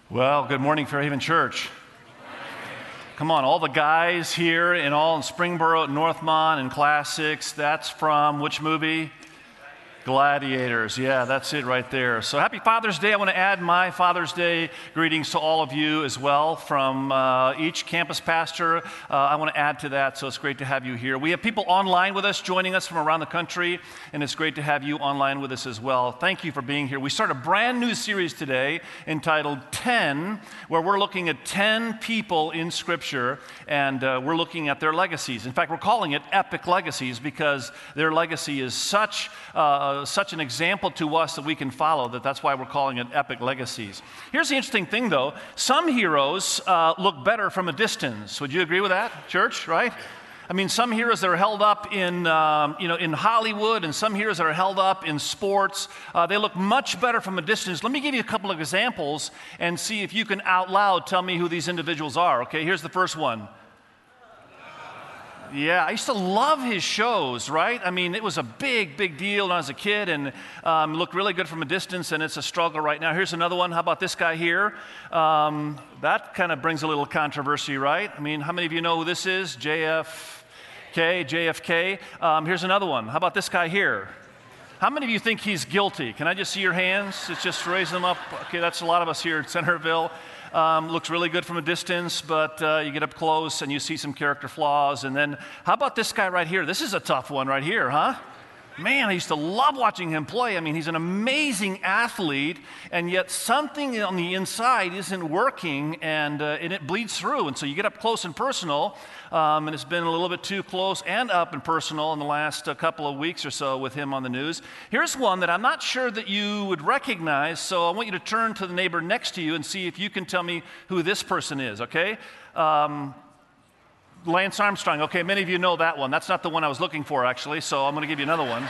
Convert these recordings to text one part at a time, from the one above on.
Well, good morning, Fairhaven Church. Come on, all the guys here and all in Springboro at Northmont and Classics, that's from which movie? Gladiators. Yeah, that's it right there. So happy Father's Day. I want to add my Father's Day greetings to all of you as well from each campus pastor. I want to add to that, so it's great to have you here. We have people online with us, joining us from around the country, and it's great to have you online with us as well. Thank you for being here. We start a brand new series today entitled 10, where we're looking at 10 people in Scripture, and we're looking at their legacies. In fact, we're calling it Epic Legacies because their legacy is such an example to us that we can follow, that's why we're calling it Epic Legacies. Here's the interesting thing, though. Some heroes look better from a distance. Would you agree with that, church, right? I mean, some heroes that are held up in Hollywood and some heroes that are held up in sports, they look much better from a distance. Let me give you a couple of examples and see if you can out loud tell me who these individuals are. Okay, here's the first one. Yeah, I used to love his shows, right? I mean, it was a big, big deal when I was a kid and looked really good from a distance, and it's a struggle right now. Here's another one. How about this guy here? That kind of brings a little controversy, right? I mean, how many of you know who this is? JFK. Here's another one. How about this guy here? How many of you think he's guilty? Can I just see your hands? It's just raise them up. Okay, that's a lot of us here at Centerville. Looks really good from a distance, but you get up close and you see some character flaws. And then, how about this guy right here? This is a tough one right here, huh? Man, I used to love watching him play. I mean, he's an amazing athlete, and yet something on the inside isn't working, and it bleeds through. And so you get up close and personal, and it's been a little bit too close and up and personal in the last couple of weeks or so with him on the news. Here's one that I'm not sure that you would recognize, so I want you to turn to the neighbor next to you and see if you can tell me who this person is, okay? Lance Armstrong. Okay, many of you know that one. That's not the one I was looking for, actually, so I'm going to give you another one.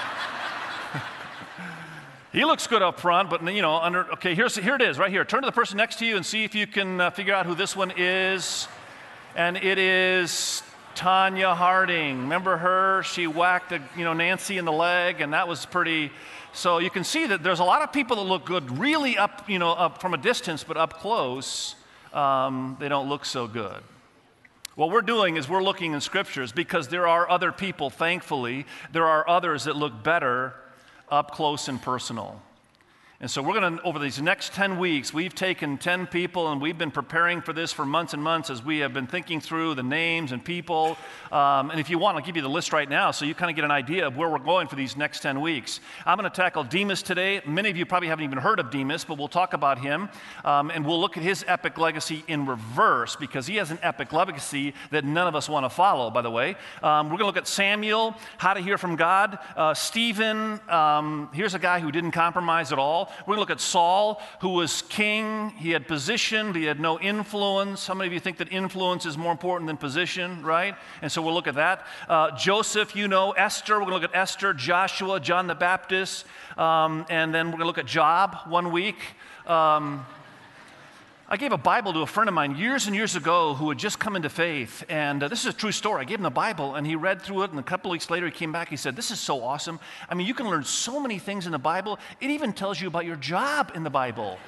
He looks good up front, but, okay, here it is, right here. Turn to the person next to you and see if you can figure out who this one is. And it is Tonya Harding. Remember her? She whacked, Nancy in the leg, and that was pretty. So you can see that there's a lot of people that look good really up from a distance, but up close, they don't look so good. What we're doing is we're looking in scriptures because there are other people, thankfully, there are others that look better up close and personal. And so we're going to, over these next 10 weeks, we've taken 10 people and we've been preparing for this for months and months as we have been thinking through the names and people. And if you want, I'll give you the list right now so you kind of get an idea of where we're going for these next 10 weeks. I'm going to tackle Demas today. Many of you probably haven't even heard of Demas, but we'll talk about him. And we'll look at his epic legacy in reverse because he has an epic legacy that none of us want to follow, by the way. We're going to look at Samuel, how to hear from God. Stephen, here's a guy who didn't compromise at all. We're going to look at Saul, who was king. He had position, but he had no influence. How many of you think that influence is more important than position, right? And so we'll look at that. Joseph, Esther. We're going to look at Esther, Joshua, John the Baptist. And then we're going to look at Job one week. I gave a Bible to a friend of mine years and years ago who had just come into faith, and this is a true story. I gave him the Bible, and he read through it, and a couple of weeks later he came back. He said, "This is so awesome. I mean, you can learn so many things in the Bible. It even tells you about your job in the Bible."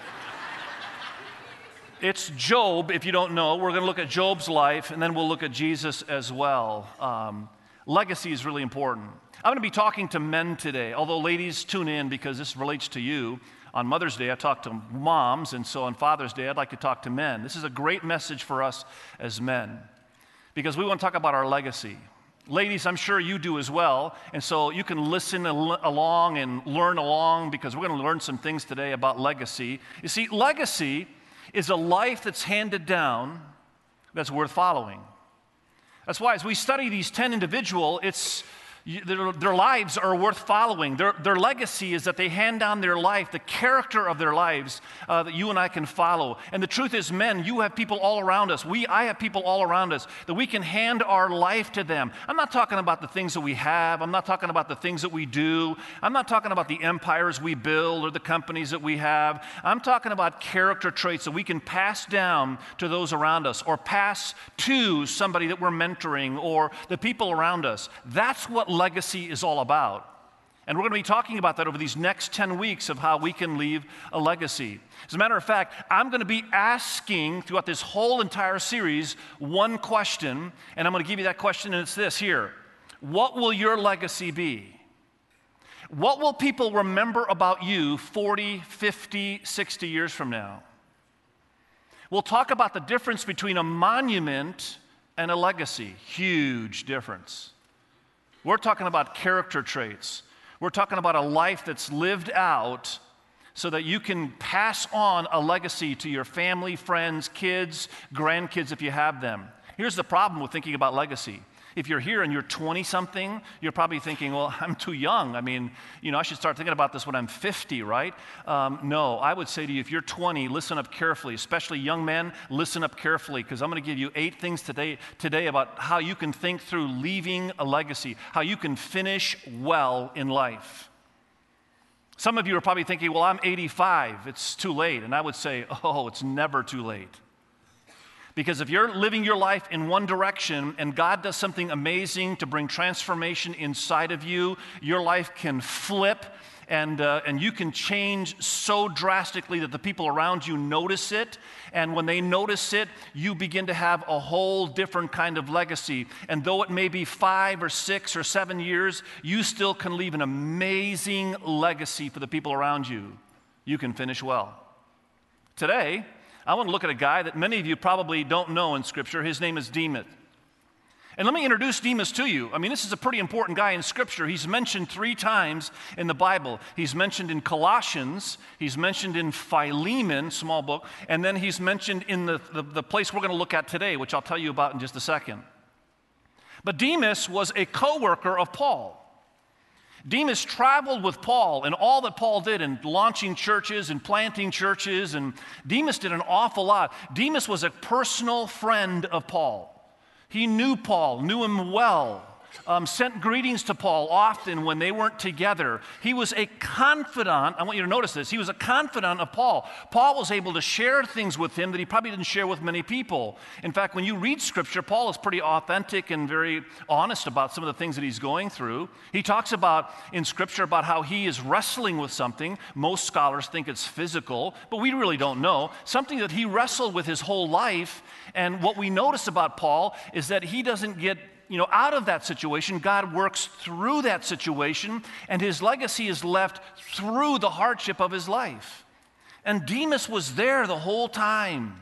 It's Job, if you don't know. We're going to look at Job's life, and then we'll look at Jesus as well. Legacy is really important. I'm going to be talking to men today, although ladies, tune in because this relates to you. On Mother's Day, I talk to moms, and so on Father's Day, I'd like to talk to men. This is a great message for us as men because we want to talk about our legacy. Ladies, I'm sure you do as well, and so you can listen along and learn along because we're going to learn some things today about legacy. You see, legacy is a life that's handed down that's worth following. That's why as we study these 10 individuals, their lives are worth following. Their legacy is that they hand down their life, the character of their lives that you and I can follow. And the truth is, men, you have people all around us. I have people all around us that we can hand our life to them. I'm not talking about the things that we have. I'm not talking about the things that we do. I'm not talking about the empires we build or the companies that we have. I'm talking about character traits that we can pass down to those around us or pass to somebody that we're mentoring or the people around us. That's what legacy is all about. And we're going to be talking about that over these next 10 weeks of how we can leave a legacy. As a matter of fact, I'm going to be asking throughout this whole entire series one question, and I'm going to give you that question, and it's this here. What will your legacy be? What will people remember about you 40, 50, 60 years from now? We'll talk about the difference between a monument and a legacy. Huge difference. We're talking about character traits. We're talking about a life that's lived out so that you can pass on a legacy to your family, friends, kids, grandkids if you have them. Here's the problem with thinking about legacy. If you're here and you're 20-something, you're probably thinking, well, I'm too young. I mean, I should start thinking about this when I'm 50, right? No, I would say to you, if you're 20, listen up carefully, especially young men, listen up carefully, because I'm going to give you 8 things today about how you can think through leaving a legacy, how you can finish well in life. Some of you are probably thinking, well, I'm 85, it's too late. And I would say, oh, it's never too late. Because if you're living your life in one direction and God does something amazing to bring transformation inside of you, your life can flip and you can change so drastically that the people around you notice it. And when they notice it, you begin to have a whole different kind of legacy. And though it may be 5 or 6 or 7 years, you still can leave an amazing legacy for the people around you. You can finish well. Today, I want to look at a guy that many of you probably don't know in Scripture. His name is Demas. And let me introduce Demas to you. I mean, this is a pretty important guy in Scripture. He's mentioned 3 times in the Bible. He's mentioned in Colossians, he's mentioned in Philemon, small book, and then he's mentioned in the place we're going to look at today, which I'll tell you about in just a second. But Demas was a co-worker of Paul. Demas traveled with Paul and all that Paul did in launching churches and planting churches, and Demas did an awful lot. Demas was a personal friend of Paul. He knew Paul, knew him well, sent greetings to Paul often when they weren't together. He was a confidant. I want you to notice this. He was a confidant of Paul. Paul was able to share things with him that he probably didn't share with many people. In fact, when you read Scripture, Paul is pretty authentic and very honest about some of the things that he's going through. He talks about in Scripture about how he is wrestling with something. Most scholars think it's physical, but we really don't know. Something that he wrestled with his whole life. And what we notice about Paul is that he doesn't get out of that situation. God works through that situation, and his legacy is left through the hardship of his life. And Demas was there the whole time.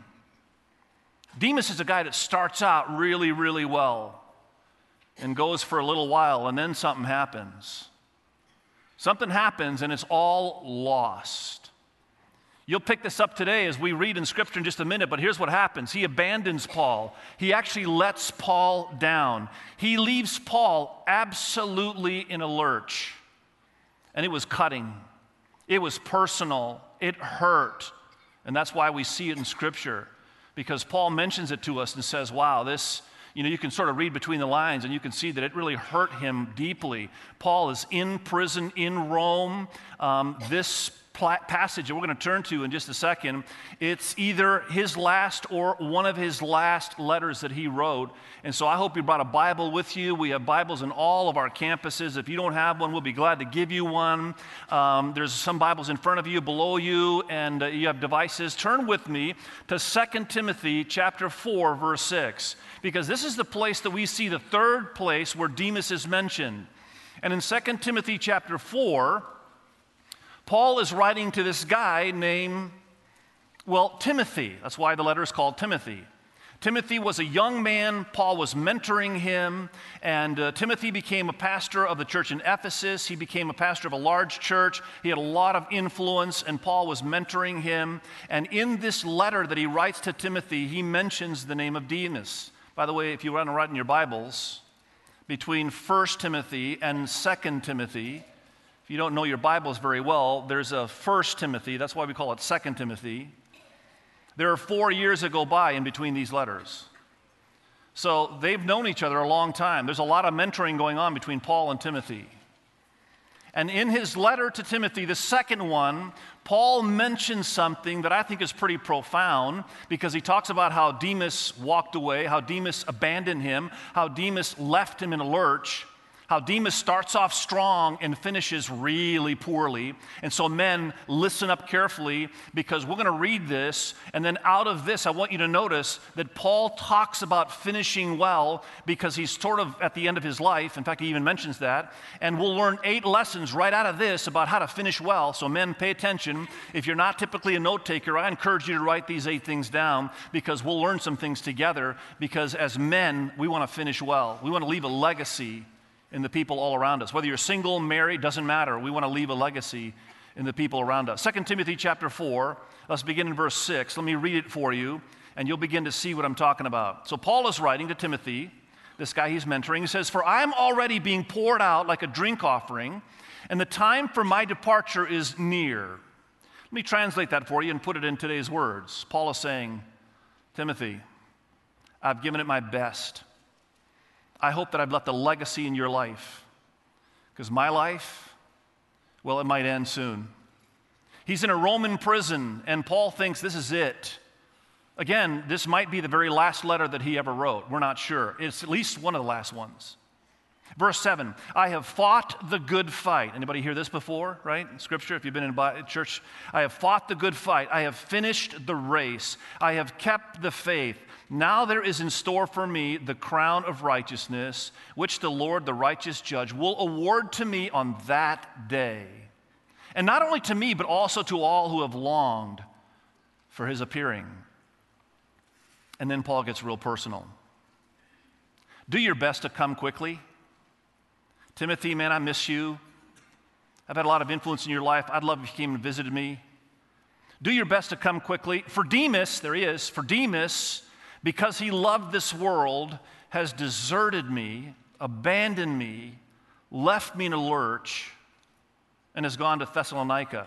Demas is a guy that starts out really, really well and goes for a little while, and then something happens. Something happens, and it's all lost. You'll pick this up today as we read in Scripture in just a minute, but here's what happens. He abandons Paul. He actually lets Paul down. He leaves Paul absolutely in a lurch. And it was cutting. It was personal. It hurt. And that's why we see it in Scripture, because Paul mentions it to us and says, wow, this, you can sort of read between the lines and you can see that it really hurt him deeply. Paul is in prison in Rome. This passage that we're going to turn to in just a second, it's either his last or one of his last letters that he wrote. And so I hope you brought a Bible with you. We have Bibles in all of our campuses. If you don't have one, we'll be glad to give you one. There's some Bibles in front of you, below you, and you have devices. Turn with me to 2 Timothy chapter 4, verse 6, because this is the place that we see the third place where Demas is mentioned. And in 2 Timothy chapter 4, Paul is writing to this guy named, Timothy. That's why the letter is called Timothy. Timothy was a young man. Paul was mentoring him, and Timothy became a pastor of the church in Ephesus. He became a pastor of a large church. He had a lot of influence, and Paul was mentoring him. And in this letter that he writes to Timothy, he mentions the name of Demas. By the way, if you want to write in your Bibles, between 1 Timothy and 2 Timothy, if you don't know your Bibles very well, there's a 1 Timothy. That's why we call it 2 Timothy. There are 4 years that go by in between these letters. So they've known each other a long time. There's a lot of mentoring going on between Paul and Timothy. And in his letter to Timothy, the second one, Paul mentions something that I think is pretty profound, because he talks about how Demas walked away, how Demas abandoned him, how Demas left him in a lurch. How Demas starts off strong and finishes really poorly. And so men, listen up carefully, because we're going to read this, and then out of this, I want you to notice that Paul talks about finishing well because he's sort of at the end of his life. In fact, he even mentions that. And we'll learn 8 lessons right out of this about how to finish well. So men, pay attention. If you're not typically a note taker, I encourage you to write these 8 things down, because we'll learn some things together, because as men, we want to finish well. We want to leave a legacy in the people all around us. Whether you're single, married, doesn't matter. We want to leave a legacy in the people around us. 2 Timothy chapter 4, let's begin in verse 6. Let me read it for you, and you'll begin to see what I'm talking about. So Paul is writing to Timothy, this guy he's mentoring. He says, "For I am already being poured out like a drink offering, and the time for my departure is near." Let me translate that for you and put it in today's words. Paul is saying, Timothy, I've given it my best. I hope that I've left a legacy in your life, because my life, well, it might end soon. He's in a Roman prison, and Paul thinks this is it. Again, this might be the very last letter that he ever wrote. We're not sure. It's at least one of the last ones. Verse 7, I have fought the good fight. Anybody hear this before, right? In Scripture, if you've been in church. I have fought the good fight. I have finished the race. I have kept the faith. Now there is in store for me the crown of righteousness, which the Lord, the righteous judge, will award to me on that day. And not only to me, but also to all who have longed for his appearing. And then Paul gets real personal. Do your best to come quickly. Timothy, man, I miss you. I've had a lot of influence in your life. I'd love if you came and visited me. Do your best to come quickly. For Demas, there he is, for Demas, because he loved this world, has deserted me, abandoned me, left me in a lurch, and has gone to Thessalonica.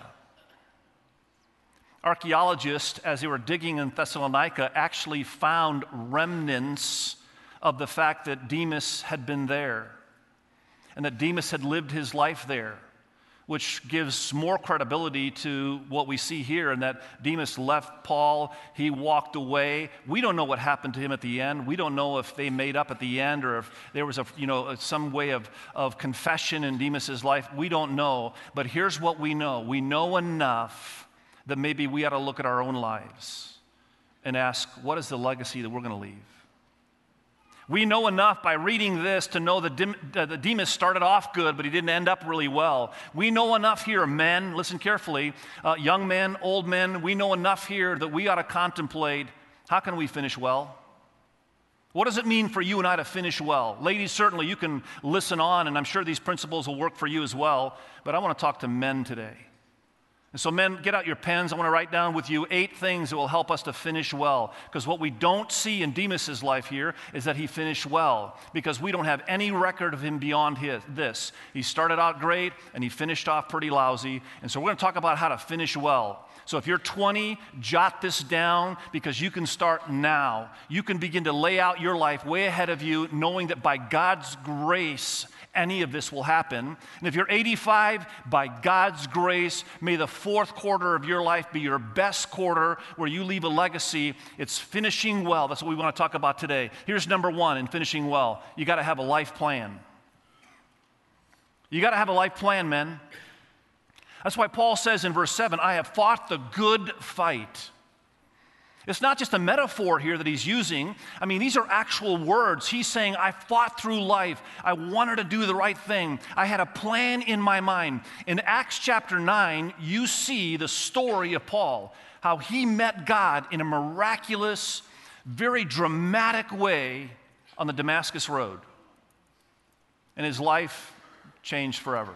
Archaeologists, as they were digging in Thessalonica, actually found remnants of the fact that Demas had been there, and that Demas had lived his life there, which gives more credibility to what we see here, and that Demas left Paul, he walked away. We don't know what happened to him at the end. We don't know if they made up at the end, or if there was some way of confession in Demas's life. We don't know, but here's what we know. We know enough that maybe we ought to look at our own lives and ask, what is the legacy that we're going to leave? We know enough by reading this to know that Demas started off good, but he didn't end up really well. We know enough here, men, listen carefully, young men, old men, we know enough here that we ought to contemplate, how can we finish well? What does it mean for you and I to finish well? Ladies, certainly you can listen on, and I'm sure these principles will work for you as well, but I want to talk to men today. And so men, get out your pens. I want to write down with you 8 things that will help us to finish well. Because what we don't see in Demas's life here is that he finished well. Because we don't have any record of him beyond this. He started out great and he finished off pretty lousy. And so we're going to talk about how to finish well. So if you're 20, jot this down, because you can start now. You can begin to lay out your life way ahead of you, knowing that by God's grace, any of this will happen. And if you're 85, by God's grace, may the 4th quarter of your life be your best quarter where you leave a legacy. It's finishing well. That's what we want to talk about today. Here's number 1 in finishing well. You got to have a life plan. You got to have a life plan, men. That's why Paul says in verse 7, I have fought the good fight. It's not just a metaphor here that he's using. I mean, these are actual words. He's saying, I fought through life. I wanted to do the right thing. I had a plan in my mind. In Acts chapter 9, you see the story of Paul, how he met God in a miraculous, very dramatic way on the Damascus Road. And his life changed forever.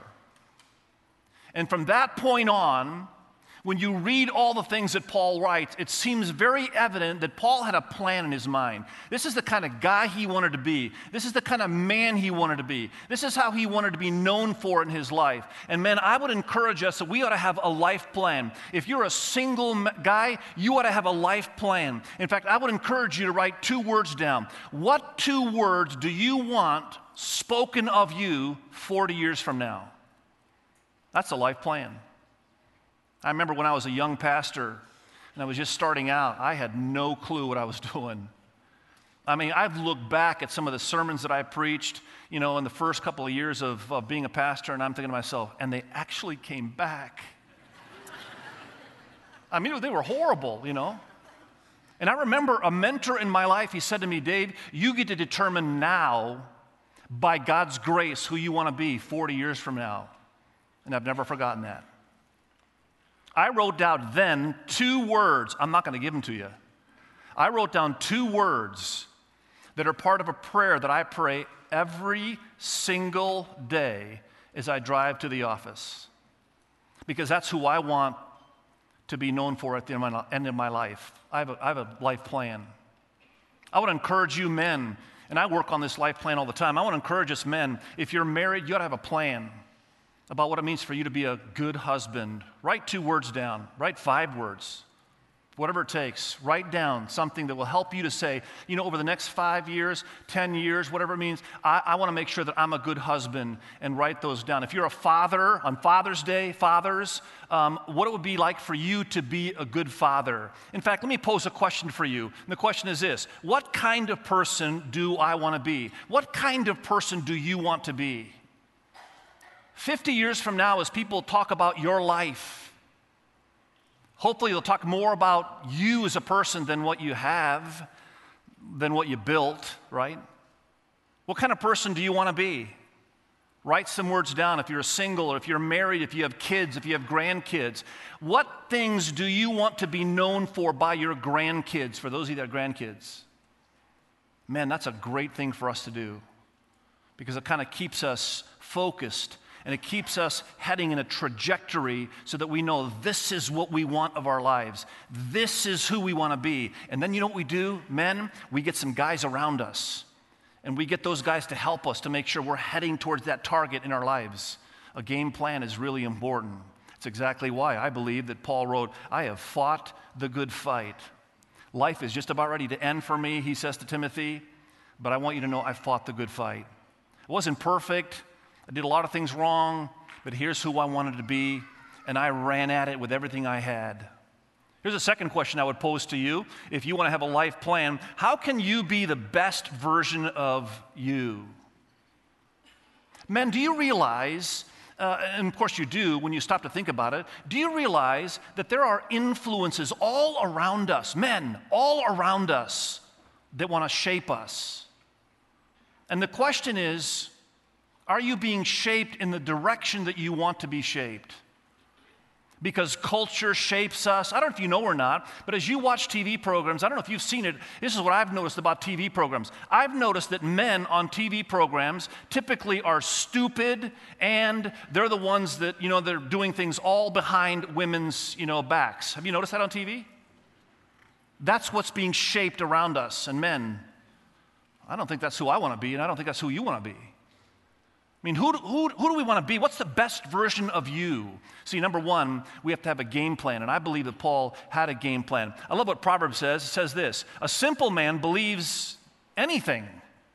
And from that point on, when you read all the things that Paul writes, it seems very evident that Paul had a plan in his mind. This is the kind of guy he wanted to be. This is the kind of man he wanted to be. This is how he wanted to be known for in his life. And men, I would encourage us that we ought to have a life plan. If you're a single guy, you ought to have a life plan. In fact, I would encourage you to write 2 words down. What 2 words do you want spoken of you 40 years from now? That's a life plan. I remember when I was a young pastor and I was just starting out, I had no clue what I was doing. I mean, I've looked back at some of the sermons that I preached, in the first couple of years of being a pastor, and I'm thinking to myself, and they actually came back. I mean, they were horrible, And I remember a mentor in my life, he said to me, Dave, you get to determine now, by God's grace, who you want to be 40 years from now. And I've never forgotten that. I wrote down then 2 words. I'm not going to give them to you. I wrote down 2 words that are part of a prayer that I pray every single day as I drive to the office. Because that's who I want to be known for at the end of my life. I have a life plan. I want to encourage you men, and I work on this life plan all the time. I want to encourage us men, if you're married, you ought to have a plan about what it means for you to be a good husband. Write 2 words down. Write 5 words. Whatever it takes. Write down something that will help you to say, over the next 5 years, 10 years, whatever it means, I want to make sure that I'm a good husband, and write those down. If you're a father, on Father's Day, fathers, what it would be like for you to be a good father. In fact, let me pose a question for you. And the question is this: what kind of person do I want to be? What kind of person do you want to be? 50 years from now, as people talk about your life, hopefully they'll talk more about you as a person than what you have, than what you built, right? What kind of person do you want to be? Write some words down if you're single, or if you're married, if you have kids, if you have grandkids. What things do you want to be known for by your grandkids, for those of you that have grandkids? Man, that's a great thing for us to do, because it kind of keeps us focused, and it keeps us heading in a trajectory so that we know this is what we want of our lives. This is who we want to be. And then you know what we do, men? We get some guys around us. And we get those guys to help us to make sure we're heading towards that target in our lives. A game plan is really important. It's exactly why I believe that Paul wrote, I have fought the good fight. Life is just about ready to end for me, he says to Timothy, but I want you to know I fought the good fight. It wasn't perfect. I did a lot of things wrong, but here's who I wanted to be, and I ran at it with everything I had. Here's a second question I would pose to you. If you want to have a life plan, how can you be the best version of you? Men, do you realize, and of course you do when you stop to think about it, do you realize that there are influences all around us, men, all around us, that want to shape us? And the question is, are you being shaped in the direction that you want to be shaped? Because culture shapes us. I don't know if you know or not, but as you watch TV programs, I don't know if you've seen it, this is what I've noticed about TV programs. I've noticed that men on TV programs typically are stupid, and they're the ones that, they're doing things all behind women's, backs. Have you noticed that on TV? That's what's being shaped around us. And men, I don't think that's who I want to be, and I don't think that's who you want to be. I mean, who do we want to be? What's the best version of you? See, number one, we have to have a game plan, and I believe that Paul had a game plan. I love what Proverbs says. It says this: a simple man believes anything,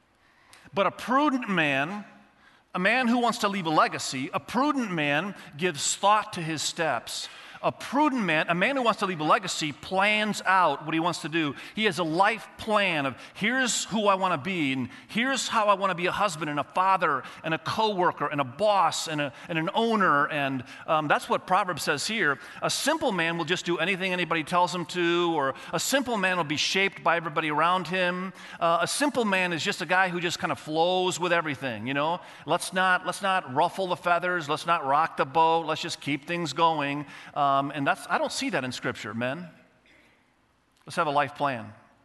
but a prudent man, a man who wants to leave a legacy, a prudent man gives thought to his steps. A prudent man, a man who wants to leave a legacy, plans out what he wants to do. He has a life plan of, here's who I want to be, and here's how I want to be a husband and a father and a coworker and a boss and an owner. And that's what Proverbs says here. A simple man will just do anything anybody tells him to, or a simple man will be shaped by everybody around him. A simple man is just a guy who just kind of flows with everything, Let's not ruffle the feathers. Let's not rock the boat. Let's just keep things going. And I don't see that in Scripture, men. Let's have a life plan.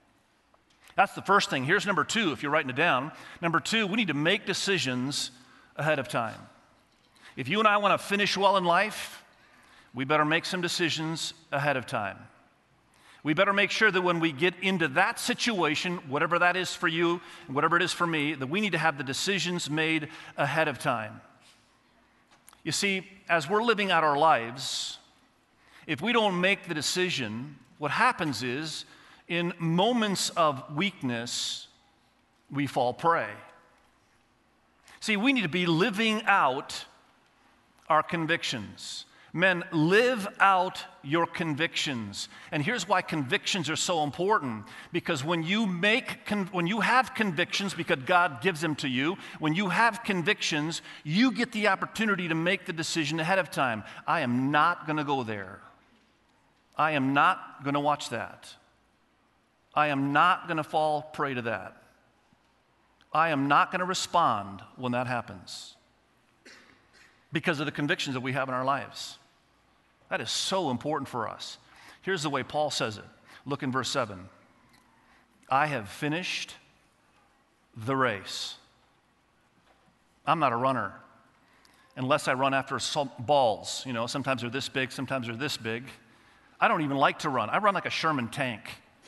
That's the first thing. Here's number two, if you're writing it down. Number two, we need to make decisions ahead of time. If you and I want to finish well in life, we better make some decisions ahead of time. We better make sure that when we get into that situation, whatever that is for you, and whatever it is for me, that we need to have the decisions made ahead of time. You see, as we're living out our lives, if we don't make the decision, what happens is, in moments of weakness, we fall prey. See, we need to be living out our convictions. Men, live out your convictions. And here's why convictions are so important. Because when you have convictions, because God gives them to you, when you have convictions, you get the opportunity to make the decision ahead of time. I am not going to go there. I am not going to watch that. I am not going to fall prey to that. I am not going to respond when that happens because of the convictions that we have in our lives. That is so important for us. Here's the way Paul says it. Look in verse 7. I have finished the race. I'm not a runner unless I run after balls. You know, sometimes they're this big, sometimes they're this big. I don't even like to run. I run like a Sherman tank.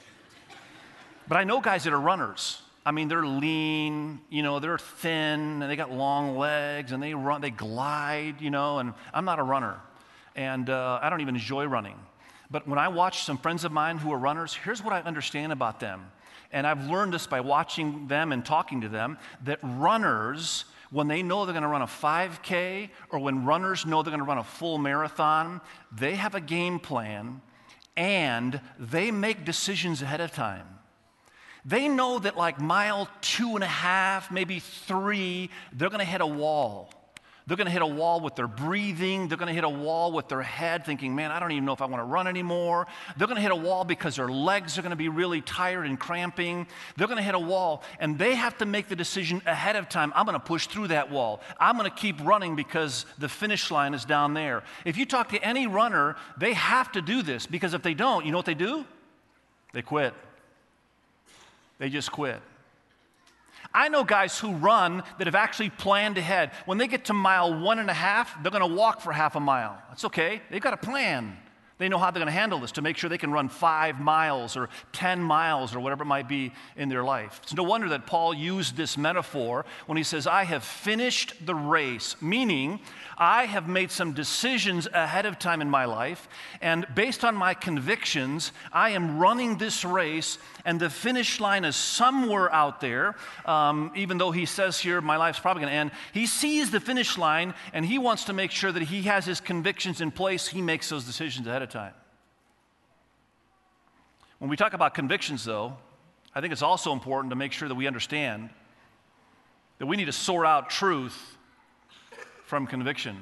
But I know guys that are runners. I mean, they're lean, you know, they're thin, and they got long legs, and they run, they glide, you know, and I'm not a runner. And I don't even enjoy running. But when I watch some friends of mine who are runners, here's what I understand about them. And I've learned this by watching them and talking to them, that runners, when they know they're going to run a 5K, or when runners know they're going to run a full marathon, they have a game plan, and they make decisions ahead of time. They know that like mile 2.5, maybe 3, they're going to hit a wall. They're going to hit a wall with their breathing. They're going to hit a wall with their head, thinking, man, I don't even know if I want to run anymore. They're going to hit a wall because their legs are going to be really tired and cramping. They're going to hit a wall, and they have to make the decision ahead of time. I'm going to push through that wall. I'm going to keep running because the finish line is down there. If you talk to any runner, they have to do this, because if they don't, you know what they do? They quit. They just quit. I know guys who run that have actually planned ahead. When they get to mile 1.5, they're going to walk for half a mile. That's okay. They've got a plan. They know how they're going to handle this to make sure they can run 5 miles or 10 miles or whatever it might be in their life. It's no wonder that Paul used this metaphor when he says, I have finished the race, meaning I have made some decisions ahead of time in my life, and based on my convictions, I am running this race, and the finish line is somewhere out there. Even though he says here, my life's probably going to end, he sees the finish line, and he wants to make sure that he has his convictions in place. He makes those decisions ahead of time. When we talk about convictions, though, I think it's also important to make sure that we understand that we need to sort out truth from conviction.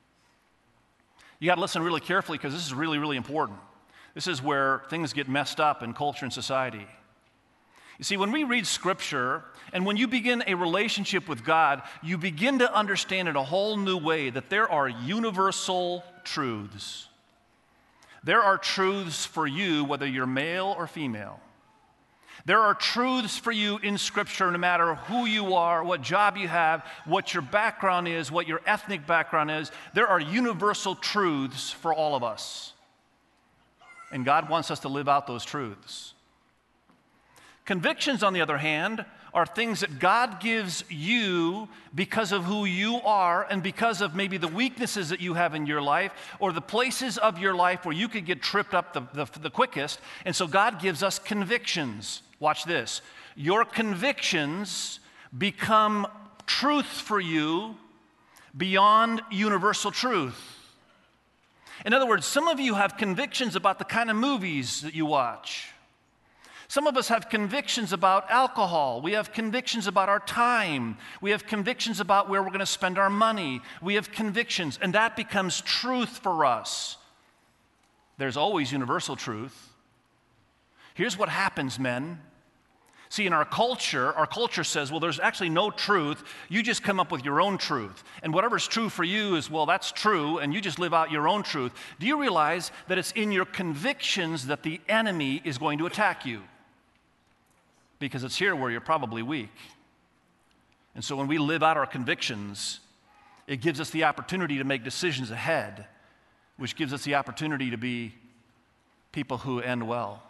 You got to listen really carefully, because this is really, really important. This is where things get messed up in culture and society. You see, when we read Scripture and when you begin a relationship with God, you begin to understand in a whole new way that there are universal truths. There are truths for you, whether you're male or female. There are truths for you in Scripture, no matter who you are, what job you have, what your background is, what your ethnic background is. There are universal truths for all of us. And God wants us to live out those truths. Convictions, on the other hand, are things that God gives you because of who you are and because of maybe the weaknesses that you have in your life or the places of your life where you could get tripped up the quickest. And so God gives us convictions. Watch this. Your convictions become truth for you beyond universal truth. In other words, some of you have convictions about the kind of movies that you watch. Some of us have convictions about alcohol. We have convictions about our time. We have convictions about where we're going to spend our money. We have convictions, and that becomes truth for us. There's always universal truth. Here's what happens, men. See, in our culture says, well, there's actually no truth. You just come up with your own truth. And whatever's true for you is, well, that's true, and you just live out your own truth. Do you realize that it's in your convictions that the enemy is going to attack you? Because it's here where you're probably weak. And so when we live out our convictions, it gives us the opportunity to make decisions ahead, which gives us the opportunity to be people who end well.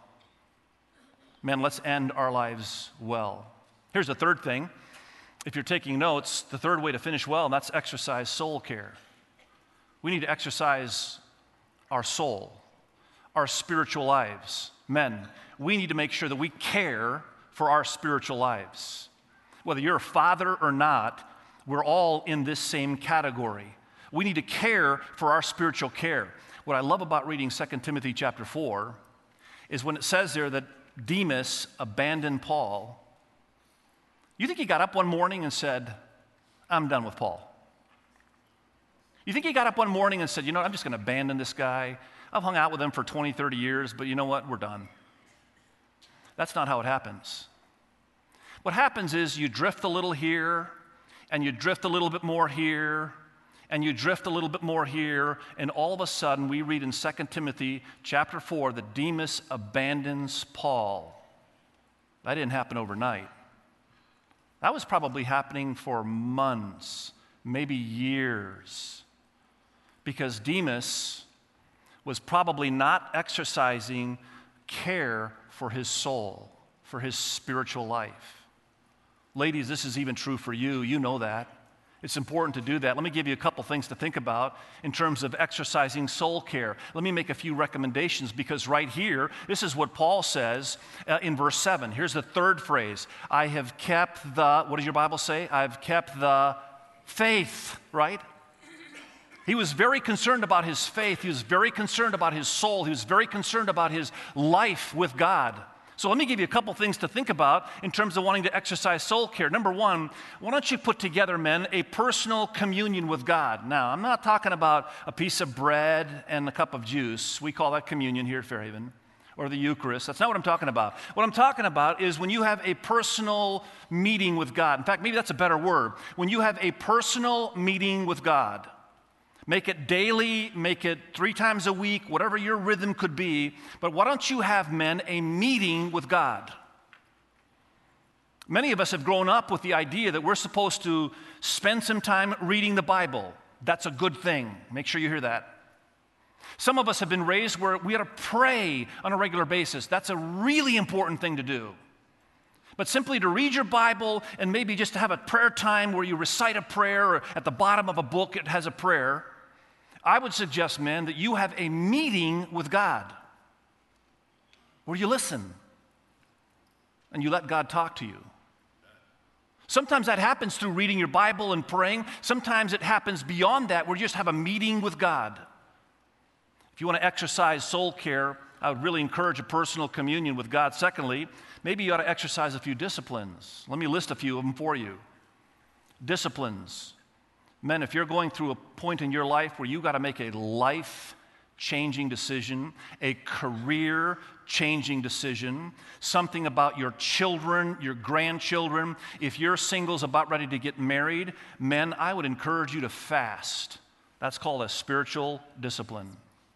Man, let's end our lives well. Here's the third thing. If you're taking notes, the third way to finish well, and that's exercise soul care. We need to exercise our soul, our spiritual lives. Men, we need to make sure that we care for our spiritual lives. Whether you're a father or not, we're all in this same category. We need to care for our spiritual care. What I love about reading 2 Timothy chapter 4 is when it says there that Demas abandoned Paul. You think he got up one morning and said, I'm done with Paul? You think he got up one morning and said, I'm just going to abandon this guy. I've hung out with him for 20, 30 years, but you know what? We're done. That's not how it happens. What happens is you drift a little here, and you drift a little bit more here, and you drift a little bit more here, and all of a sudden we read in 2 Timothy chapter 4 that Demas abandons Paul. That didn't happen overnight. That was probably happening for months, maybe years, because Demas was probably not exercising care for his soul, for his spiritual life. Ladies, this is even true for you. You know that. It's important to do that. Let me give you a couple things to think about in terms of exercising soul care. Let me make a few recommendations because right here, this is what Paul says in verse 7. Here's the third phrase. I have kept the, what does your Bible say? I've kept the faith, right? He was very concerned about his faith. He was very concerned about his soul. He was very concerned about his life with God. So let me give you a couple things to think about in terms of wanting to exercise soul care. Number one, why don't you put together, men, a personal communion with God? Now, I'm not talking about a piece of bread and a cup of juice. We call that communion here at Fairhaven, or the Eucharist. That's not what I'm talking about. What I'm talking about is when you have a personal meeting with God. In fact, maybe that's a better word. When you have a personal meeting with God. Make it daily, make it 3 times a week, whatever your rhythm could be. But why don't you have, men, a meeting with God? Many of us have grown up with the idea that we're supposed to spend some time reading the Bible. That's a good thing. Make sure you hear that. Some of us have been raised where we ought to pray on a regular basis. That's a really important thing to do. But simply to read your Bible and maybe just to have a prayer time where you recite a prayer or at the bottom of a book it has a prayer, I would suggest, men, that you have a meeting with God where you listen and you let God talk to you. Sometimes that happens through reading your Bible and praying. Sometimes it happens beyond that where you just have a meeting with God. If you want to exercise soul care, I would really encourage a personal communion with God. Secondly, maybe you ought to exercise a few disciplines. Let me list a few of them for you. Disciplines. Men, if you're going through a point in your life where you've got to make a life-changing decision, a career-changing decision, something about your children, your grandchildren, if your single's about ready to get married, men, I would encourage you to fast. That's called a spiritual discipline.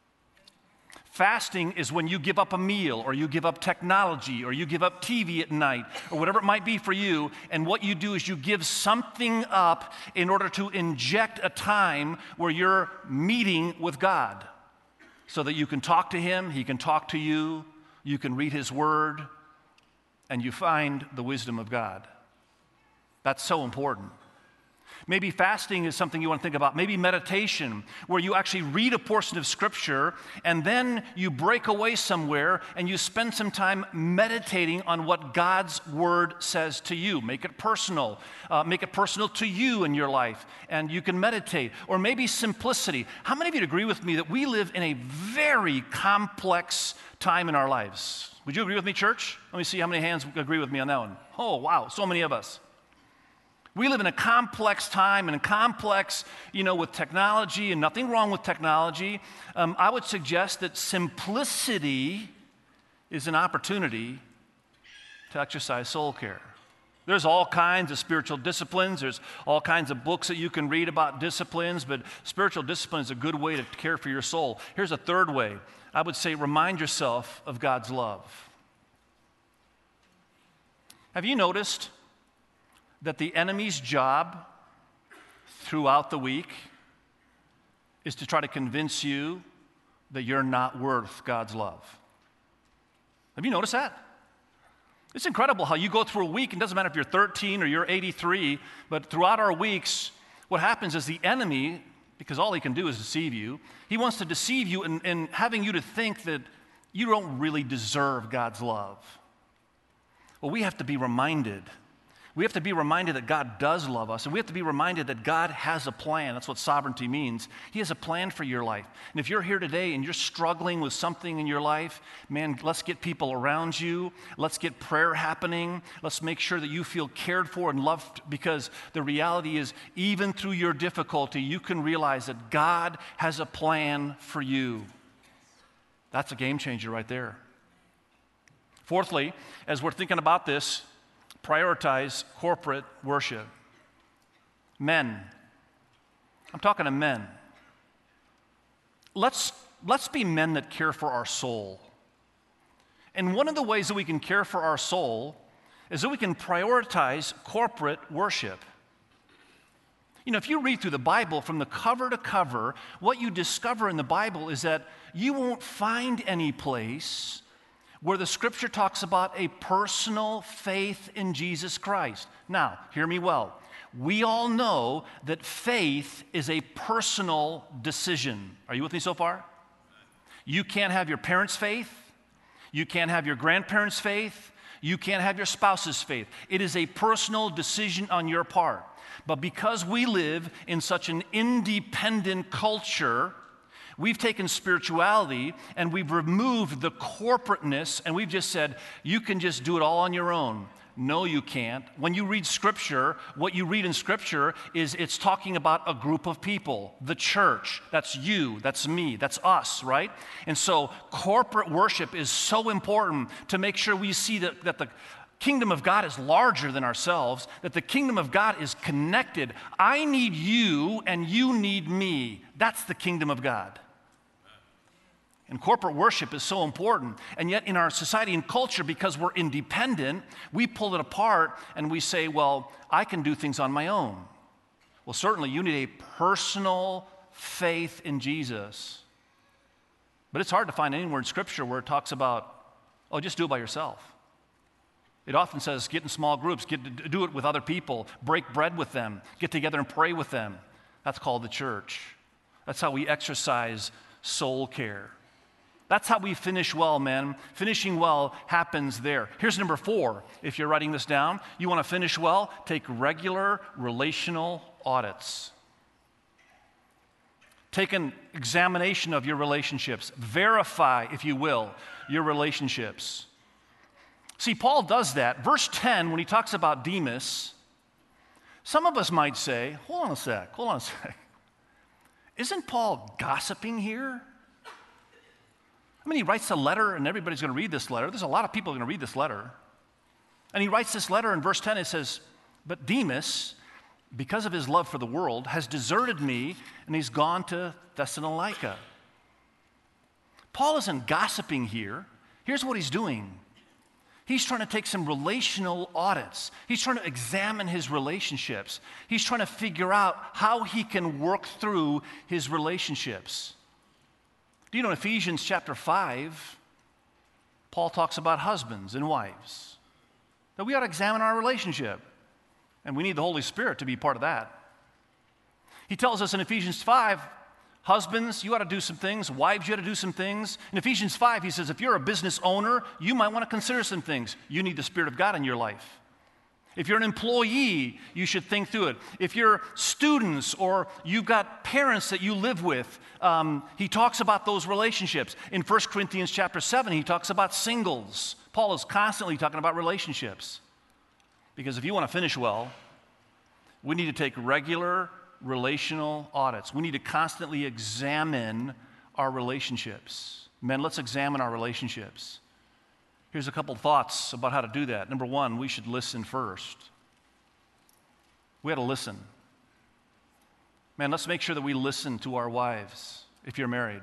Fasting is when you give up a meal, or you give up technology, or you give up TV at night, or whatever it might be for you, and what you do is you give something up in order to inject a time where you're meeting with God so that you can talk to Him, He can talk to you, you can read His Word, and you find the wisdom of God. That's so important. Maybe fasting is something you want to think about. Maybe meditation, where you actually read a portion of Scripture and then you break away somewhere and you spend some time meditating on what God's Word says to you. Make it personal. Make it personal to you in your life, and you can meditate. Or maybe simplicity. How many of you agree with me that we live in a very complex time in our lives? Would you agree with me, church? Let me see how many hands agree with me on that one. Oh, wow, so many of us. We live in a complex time and a complex, with technology, and nothing wrong with technology. I would suggest that simplicity is an opportunity to exercise soul care. There's all kinds of spiritual disciplines. There's all kinds of books that you can read about disciplines, but spiritual discipline is a good way to care for your soul. Here's a third way. I would say remind yourself of God's love. Have you noticed that the enemy's job throughout the week is to try to convince you that you're not worth God's love? Have you noticed that? It's incredible how you go through a week, and it doesn't matter if you're 13 or you're 83, but throughout our weeks, what happens is the enemy, because all he can do is deceive you, he wants to deceive you in having you to think that you don't really deserve God's love. Well, we have to be reminded. We have to be reminded that God does love us, and we have to be reminded that God has a plan. That's what sovereignty means. He has a plan for your life. And if you're here today and you're struggling with something in your life, man, let's get people around you. Let's get prayer happening. Let's make sure that you feel cared for and loved, because the reality is, even through your difficulty, you can realize that God has a plan for you. That's a game changer right there. Fourthly, as we're thinking about this, prioritize corporate worship. Men, I'm talking to men. Let's be men that care for our soul. And one of the ways that we can care for our soul is that we can prioritize corporate worship. You know, if you read through the Bible from the cover to cover, what you discover in the Bible is that you won't find any place where the Scripture talks about a personal faith in Jesus Christ. Now, hear me well. We all know that faith is a personal decision. Are you with me so far? You can't have your parents' faith. You can't have your grandparents' faith. You can't have your spouse's faith. It is a personal decision on your part. But because we live in such an independent culture, we've taken spirituality and we've removed the corporateness, and we've just said, you can just do it all on your own. No, you can't. When you read Scripture, what you read in Scripture is it's talking about a group of people, the church. That's you, that's me, that's us, right? And so corporate worship is so important to make sure we see that the kingdom of God is larger than ourselves, that the kingdom of God is connected. I need you and you need me. That's the kingdom of God. And corporate worship is so important. And yet in our society and culture, because we're independent, we pull it apart and we say, well, I can do things on my own. Well, certainly you need a personal faith in Jesus. But it's hard to find anywhere in Scripture where it talks about, oh, just do it by yourself. It often says get in small groups, do it with other people, break bread with them, get together and pray with them. That's called the church. That's how we exercise soul care. That's how we finish well, men. Finishing well happens there. Here's number 4. If you're writing this down, you want to finish well, take regular relational audits. Take an examination of your relationships. Verify, if you will, your relationships. See, Paul does that. Verse 10, when he talks about Demas, some of us might say, hold on a sec. Isn't Paul gossiping here? I mean, he writes a letter, and everybody's going to read this letter. There's a lot of people going to read this letter. And he writes this letter in verse 10. It says, but Demas, because of his love for the world, has deserted me, and he's gone to Thessalonica. Paul isn't gossiping here. Here's what he's doing. He's trying to take some relational audits. He's trying to examine his relationships. He's trying to figure out how he can work through his relationships. Do you know in Ephesians chapter 5, Paul talks about husbands and wives, that we ought to examine our relationship, and we need the Holy Spirit to be part of that. He tells us in Ephesians 5, husbands, you ought to do some things. Wives, you ought to do some things. In Ephesians 5, he says, if you're a business owner, you might want to consider some things. You need the Spirit of God in your life. If you're an employee, you should think through it. If you're students or you've got parents that you live with, he talks about those relationships. In 1 Corinthians chapter 7, he talks about singles. Paul is constantly talking about relationships. Because if you want to finish well, we need to take regular relational audits. We need to constantly examine our relationships. Men, let's examine our relationships. Here's a couple thoughts about how to do that. Number 1, we should listen first. We ought to listen. Man, let's make sure that we listen to our wives if you're married.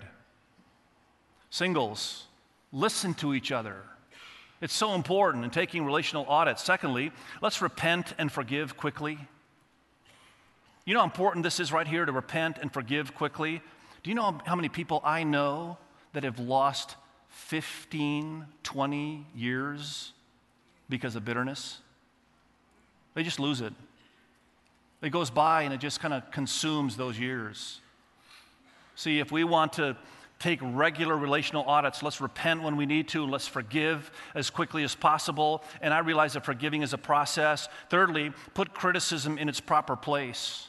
Singles, listen to each other. It's so important in taking relational audits. Secondly, let's repent and forgive quickly. You know how important this is right here, to repent and forgive quickly? Do you know how many people I know that have lost 15, 20 years because of bitterness? They just lose it. It goes by and it just kind of consumes those years. See, if we want to take regular relational audits. Let's repent when we need to. Let's forgive as quickly as possible. And I realize that forgiving is a process. Thirdly, put criticism in its proper place.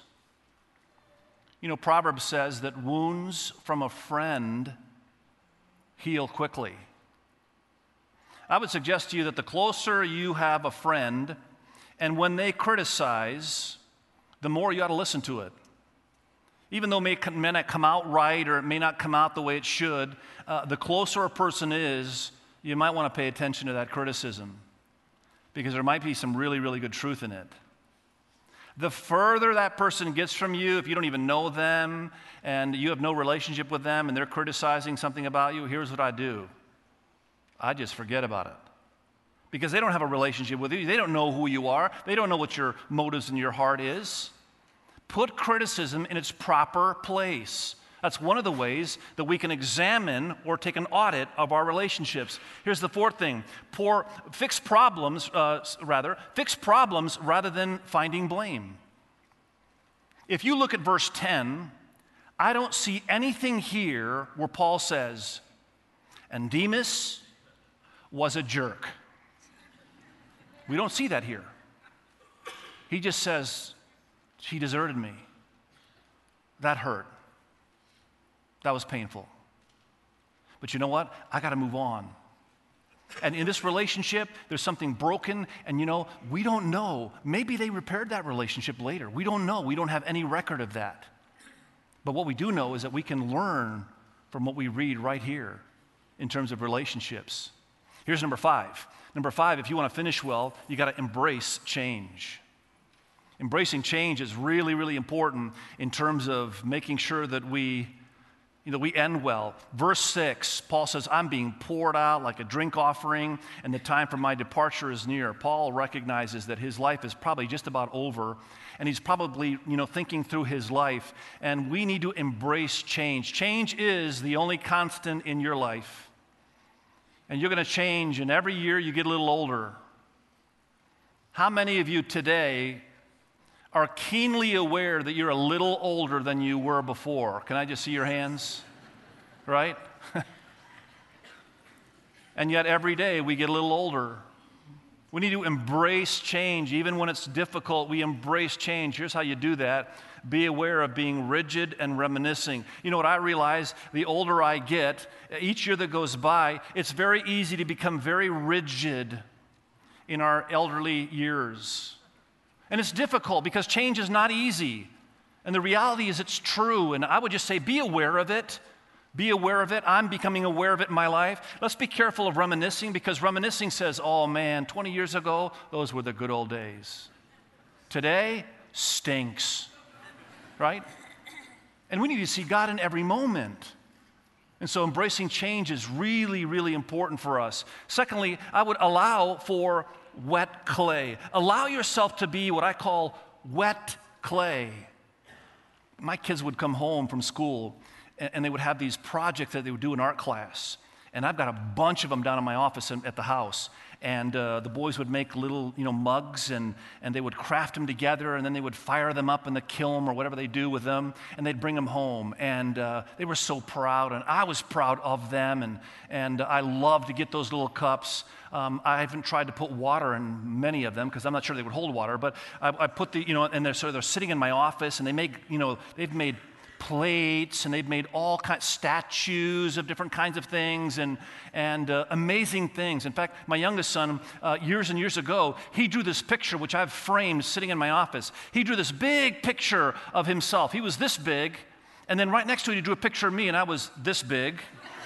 You know, Proverbs says that wounds from a friend heal quickly. I would suggest to you that the closer you have a friend, and when they criticize, the more you ought to listen to it. Even though it may not come out right or it may not come out the way it should, the closer a person is, you might want to pay attention to that criticism because there might be some really, really good truth in it. The further that person gets from you, if you don't even know them and you have no relationship with them and they're criticizing something about you, here's what I do. I just forget about it. Because they don't have a relationship with you. They don't know who you are. They don't know what your motives in your heart is. Put criticism in its proper place. That's one of the ways that we can examine or take an audit of our relationships. Here's the fourth thing. Fix problems rather than finding blame. If you look at verse 10, I don't see anything here where Paul says, and Demas was a jerk. We don't see that here. He just says, she deserted me. That hurt. That was painful. But you know what? I got to move on. And in this relationship, there's something broken, and you know, we don't know. Maybe they repaired that relationship later. We don't know. We don't have any record of that. But what we do know is that we can learn from what we read right here in terms of relationships. Here's number 5. Number 5, if you want to finish well, you got to embrace change. Embracing change is really, really important in terms of making sure that we end well. Verse 6, Paul says, I'm being poured out like a drink offering, and the time for my departure is near. Paul recognizes that his life is probably just about over, and he's probably, thinking through his life, and we need to embrace change. Change is the only constant in your life. And you're going to change, and every year you get a little older. How many of you today are keenly aware that you're a little older than you were before? Can I just see your hands? Right? And yet every day we get a little older. We need to embrace change. Even when it's difficult, we embrace change. Here's how you do that. Be aware of being rigid and reminiscing. You know what I realize? The older I get, each year that goes by, it's very easy to become very rigid in our elderly years. And it's difficult because change is not easy. And the reality is it's true. And I would just say be aware of it. Be aware of it. I'm becoming aware of it in my life. Let's be careful of reminiscing because reminiscing says, oh man, 20 years ago, those were the good old days. Today stinks, right? And we need to see God in every moment. And so embracing change is really, really important for us. Secondly, I would allow for wet clay. Allow yourself to be what I call wet clay. My kids would come home from school and they would have these projects that they would do in art class. And I've got a bunch of them down in my office at the house. And the boys would make little, mugs and they would craft them together and then they would fire them up in the kiln or whatever they do with them and they'd bring them home. And they were so proud and I was proud of them and I loved to get those little cups. I haven't tried to put water in many of them because I'm not sure they would hold water, but I put and they're sitting in my office and they've made plates, and they've made all kinds of statues of different kinds of things and amazing things. In fact, my youngest son, years and years ago, he drew this picture, which I've framed sitting in my office. He drew this big picture of himself. He was this big, and then right next to it, he drew a picture of me, and I was this big.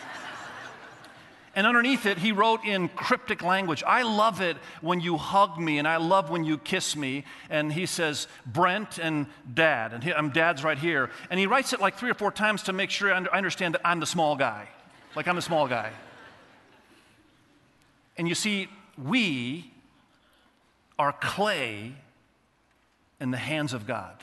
And underneath it, he wrote in cryptic language, I love it when you hug me, and I love when you kiss me. And he says, Brent and Dad. And Dad's right here. And he writes it like 3 or 4 times to make sure I understand that I'm the small guy. Like I'm the small guy. And you see, we are clay in the hands of God.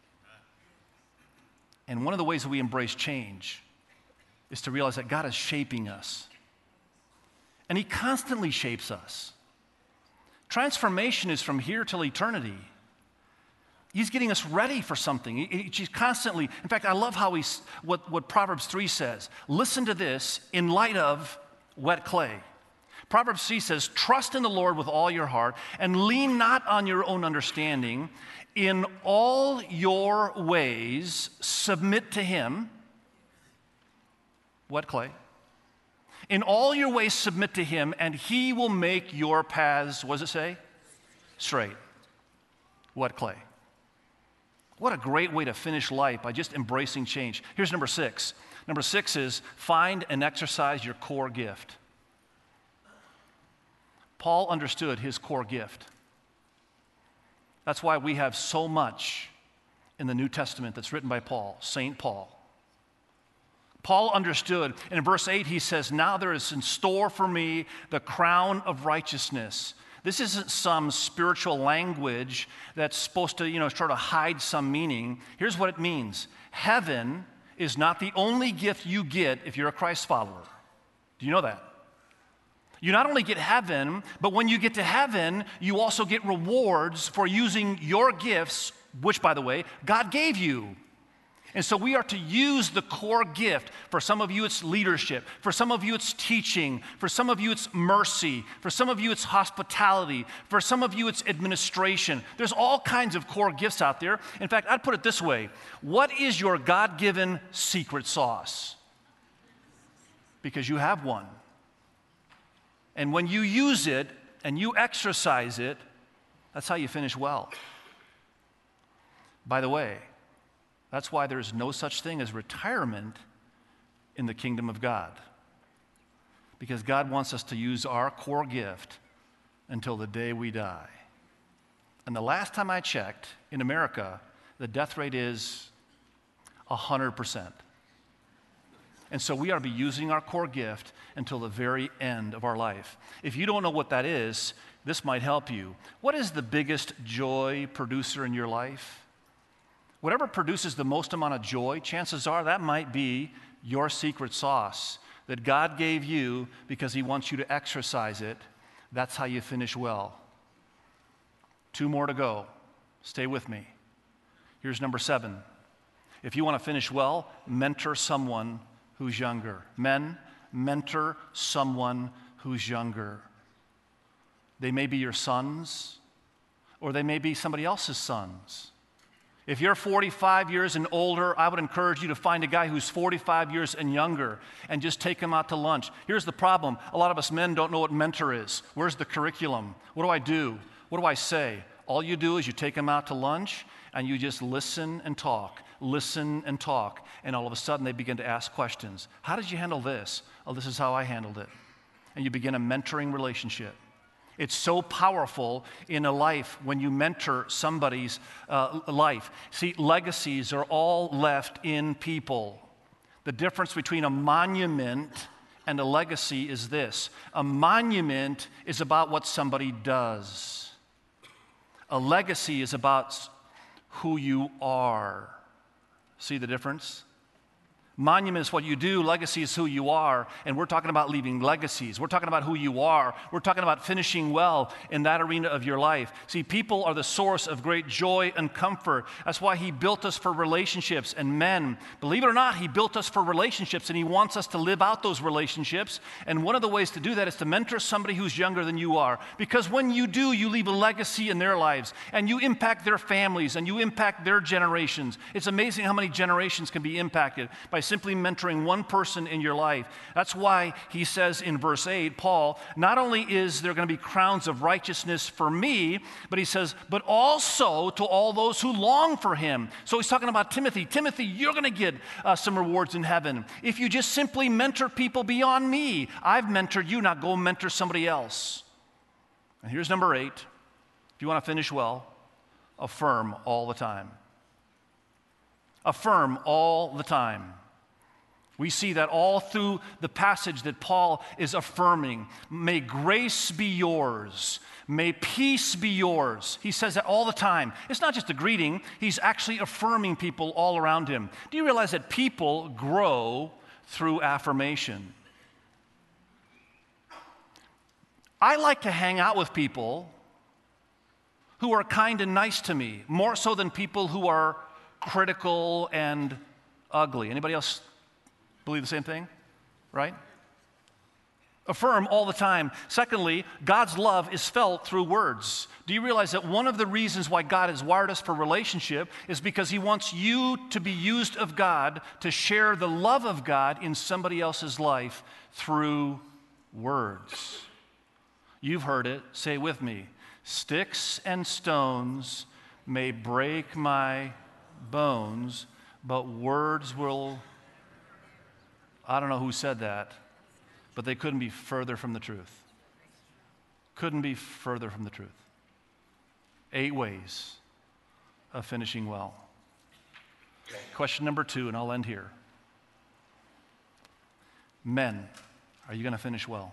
And one of the ways that we embrace change is to realize that God is shaping us. And He constantly shapes us. Transformation is from here till eternity. He's getting us ready for something. She's constantly, in fact, I love how what Proverbs 3 says. Listen to this in light of wet clay. Proverbs 3 says, trust in the Lord with all your heart and lean not on your own understanding. In all your ways, submit to him. Wet clay. In all your ways, submit to him, and he will make your paths, what does it say? Straight. Wet clay. What a great way to finish life by just embracing change. Here's number 6. Number 6 is find and exercise your core gift. Paul understood his core gift. That's why we have so much in the New Testament that's written by Paul, St. Paul. Paul understood, and in verse 8 he says, now there is in store for me the crown of righteousness. This isn't some spiritual language that's supposed to, sort of hide some meaning. Here's what it means. Heaven is not the only gift you get if you're a Christ follower. Do you know that? You not only get heaven, but when you get to heaven, you also get rewards for using your gifts, which, by the way, God gave you. And so we are to use the core gift. For some of you, it's leadership. For some of you, it's teaching. For some of you, it's mercy. For some of you, it's hospitality. For some of you, it's administration. There's all kinds of core gifts out there. In fact, I'd put it this way. What is your God-given secret sauce? Because you have one. And when you use it and you exercise it, that's how you finish well. By the way, that's why there's no such thing as retirement in the kingdom of God. Because God wants us to use our core gift until the day we die. And the last time I checked, in America, the death rate is 100%. And so we ought to be using our core gift until the very end of our life. If you don't know what that is, this might help you. What is the biggest joy producer in your life? Whatever produces the most amount of joy, chances are that might be your secret sauce that God gave you because he wants you to exercise it. That's how you finish well. 2 more to go. Stay with me. Here's number 7. If you want to finish well, mentor someone who's younger. Men, mentor someone who's younger. They may be your sons, or they may be somebody else's sons. If you're 45 years and older, I would encourage you to find a guy who's 45 years and younger and just take him out to lunch. Here's the problem. A lot of us men don't know what mentor is. Where's the curriculum? What do I do? What do I say? All you do is you take them out to lunch and you just listen and talk, and all of a sudden they begin to ask questions. How did you handle this? Oh, this is how I handled it. And you begin a mentoring relationship. It's so powerful in a life when you mentor somebody's life. See, legacies are all left in people. The difference between a monument and a legacy is this. A monument is about what somebody does. A legacy is about who you are. See the difference? Monument is what you do, legacy is who you are, and we're talking about leaving legacies. We're talking about who you are. We're talking about finishing well in that arena of your life. See, people are the source of great joy and comfort. That's why he built us for relationships. And men, believe it or not, he built us for relationships, and he wants us to live out those relationships. And one of the ways to do that is to mentor somebody who's younger than you are. Because when you do, you leave a legacy in their lives, and you impact their families, and you impact their generations. It's amazing how many generations can be impacted by simply mentoring one person in your life. That's why he says in verse 8, Paul, not only is there going to be crowns of righteousness for me, but he says, but also to all those who long for him. So he's talking about Timothy. Timothy, you're going to get some rewards in heaven. If you just simply mentor people beyond me, I've mentored you, now go mentor somebody else. And here's number 8. If you want to finish well, affirm all the time. Affirm all the time. We see that all through the passage that Paul is affirming. May grace be yours. May peace be yours. He says that all the time. It's not just a greeting. He's actually affirming people all around him. Do you realize that people grow through affirmation? I like to hang out with people who are kind and nice to me, more so than people who are critical and ugly. Anybody else believe the same thing? Right? Affirm all the time. Secondly, God's love is felt through words. Do you realize that one of the reasons why God has wired us for relationship is because He wants you to be used of God to share the love of God in somebody else's life through words? You've heard it. Say it with me. Sticks and stones may break my bones, but words will... I don't know who said that, but they couldn't be further from the truth. Couldn't be further from the truth. 8 ways of finishing well. Question number 2, and I'll end here. Men, are you going to finish well?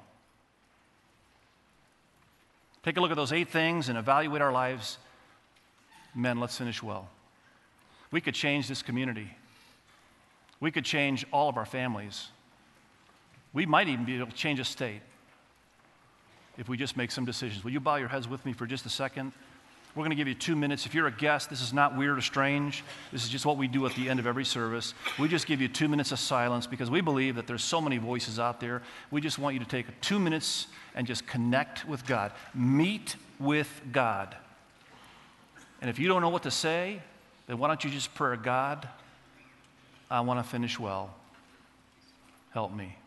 Take a look at those 8 things and evaluate our lives. Men, let's finish well. We could change this community. We could change all of our families. We might even be able to change a state if we just make some decisions. Will you bow your heads with me for just a second? We're going to give you 2 minutes. If you're a guest, this is not weird or strange. This is just what we do at the end of every service. We just give you 2 minutes of silence because we believe that there's so many voices out there. We just want you to take 2 minutes and just connect with God. Meet with God. And if you don't know what to say, then why don't you just pray, God, I want to finish well. Help me.